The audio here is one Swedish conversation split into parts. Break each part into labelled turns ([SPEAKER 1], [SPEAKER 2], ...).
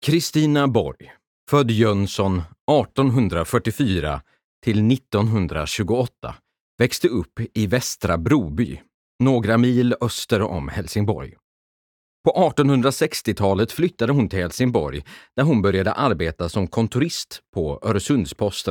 [SPEAKER 1] Kristina Borg, född Jönsson 1844 till 1928, växte upp i Västra Broby, några mil öster om Helsingborg. På 1860-talet flyttade hon till Helsingborg där hon började arbeta som kontorist på Öresundsposten.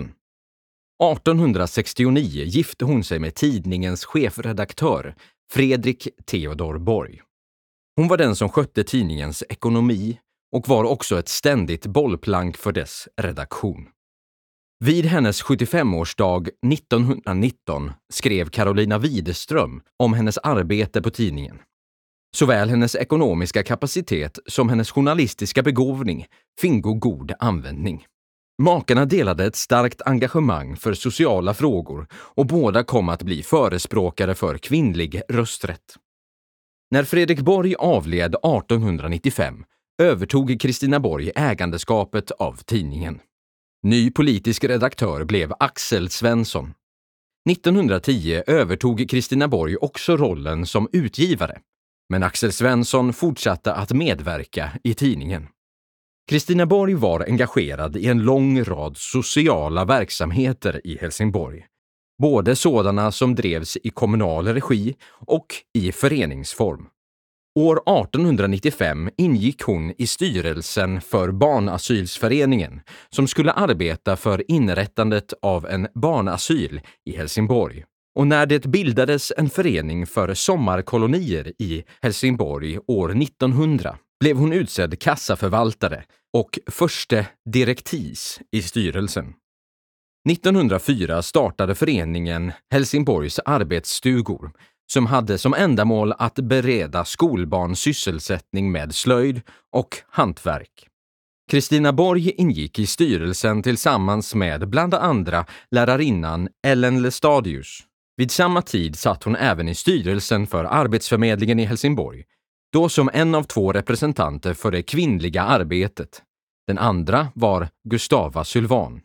[SPEAKER 1] 1869 gifte hon sig med tidningens chefredaktör Fredrik Theodor Borg. Hon var den som skötte tidningens ekonomi och var också ett ständigt bollplank för dess redaktion. Vid hennes 75-årsdag 1919 skrev Carolina Widerström om hennes arbete på tidningen. Såväl hennes ekonomiska kapacitet som hennes journalistiska begåvning fingo god användning. Makarna delade ett starkt engagemang för sociala frågor och båda kom att bli förespråkare för kvinnlig rösträtt. När Fredrik Borg avled 1895 övertog Kristina Borg ägandeskapet av tidningen. Ny politisk redaktör blev Axel Svensson. 1910 övertog Kristina Borg också rollen som utgivare, men Axel Svensson fortsatte att medverka i tidningen. Kristina Borg var engagerad i en lång rad sociala verksamheter i Helsingborg, både sådana som drevs i kommunal regi och i föreningsform. År 1895 ingick hon i styrelsen för Barnasylsföreningen som skulle arbeta för inrättandet av en barnasyl i Helsingborg. Och när det bildades en förening för sommarkolonier i Helsingborg år 1900 blev hon utsedd kassaförvaltare och förste direktis i styrelsen. 1904 startade föreningen Helsingborgs arbetsstugor som hade som ändamål att bereda skolbarn sysselsättning med slöjd och hantverk. Kristina Borg ingick i styrelsen tillsammans med bland andra lärarinnan Ellen Lestadius. Vid samma tid satt hon även i styrelsen för Arbetsförmedlingen i Helsingborg, då som en av 2 representanter för det kvinnliga arbetet. Den andra var Gustava Sylvan.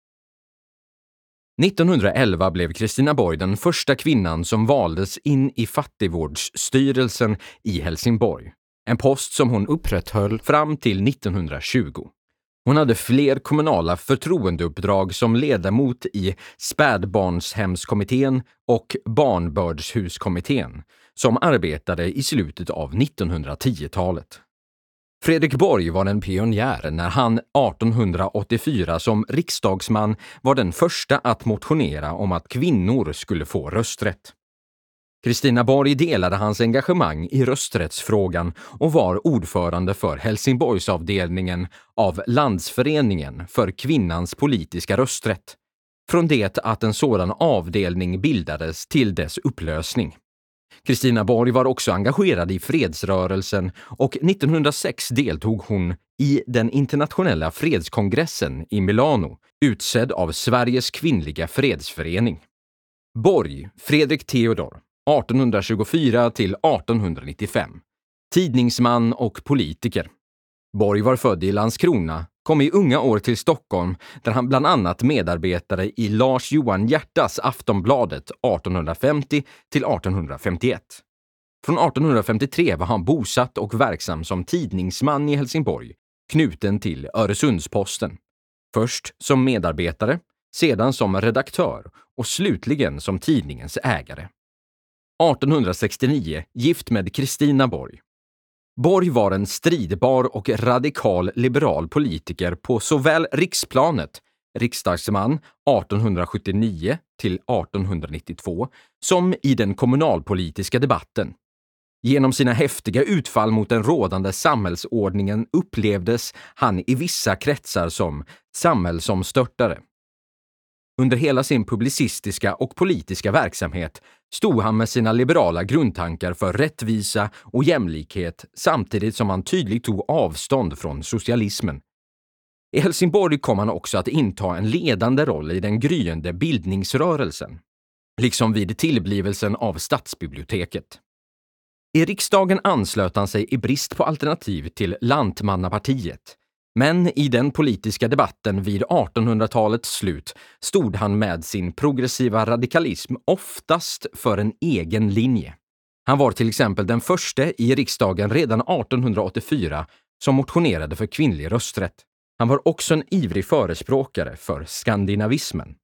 [SPEAKER 1] 1911 blev Kristina Borg den första kvinnan som valdes in i fattigvårdsstyrelsen i Helsingborg, en post som hon upprätthöll fram till 1920. Hon hade fler kommunala förtroendeuppdrag som ledamot i spädbarnshemskommittén och barnbördshuskommittén, som arbetade i slutet av 1910-talet. Fredrik Borg var en pionjär när han 1884 som riksdagsman var den första att motionera om att kvinnor skulle få rösträtt. Kristina Borg delade hans engagemang i rösträttsfrågan och var ordförande för Helsingborgsavdelningen av Landsföreningen för kvinnans politiska rösträtt, från det att en sådan avdelning bildades till dess upplösning. Kristina Borg var också engagerad i fredsrörelsen och 1906 deltog hon i den internationella fredskongressen i Milano, utsedd av Sveriges kvinnliga fredsförening. Borg, Fredrik Theodor, 1824 till 1895. Tidningsman och politiker. Borg var född i Landskrona, kom i unga år till Stockholm där han bland annat medarbetade i Lars Johan Hiertas Aftonbladet 1850 till 1851. Från 1853 var han bosatt och verksam som tidningsman i Helsingborg, knuten till Öresundsposten. Först som medarbetare, sedan som redaktör och slutligen som tidningens ägare. 1869 gift med Kristina Borg. Borg var en stridbar och radikal liberal politiker på såväl riksplanet, riksdagsman 1879 till 1892, som i den kommunalpolitiska debatten. Genom sina häftiga utfall mot den rådande samhällsordningen upplevdes han i vissa kretsar som samhällsomstörtare. Under hela sin publicistiska och politiska verksamhet stod han med sina liberala grundtankar för rättvisa och jämlikhet samtidigt som han tydligt tog avstånd från socialismen. I Helsingborg kom han också att inta en ledande roll i den gryende bildningsrörelsen, liksom vid tillblivelsen av stadsbiblioteket. I riksdagen anslöt han sig i brist på alternativ till Lantmannapartiet, men i den politiska debatten vid 1800-talets slut stod han med sin progressiva radikalism oftast för en egen linje. Han var till exempel den första i riksdagen redan 1884 som motionerade för kvinnlig rösträtt. Han var också en ivrig förespråkare för skandinavismen.